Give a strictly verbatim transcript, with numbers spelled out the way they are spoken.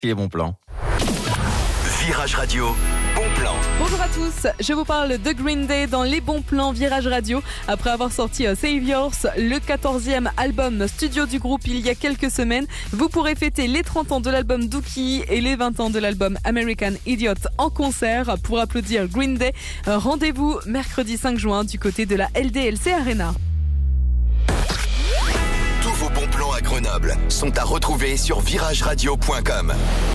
les bons plans. Virage Radio, bon plan. Bonjour à tous, je vous parle de Green Day dans les bons plans Virage Radio. Après avoir sorti Save Yours, le quatorzième album studio du groupe il y a quelques semaines, vous pourrez fêter les trente ans de l'album Dookie et les vingt ans de l'album American Idiot en concert. Pour applaudir Green Day, rendez-vous mercredi cinq juin du côté de la L D L C Arena. Tous vos bons plans à Grenoble sont à retrouver sur virage radio point com.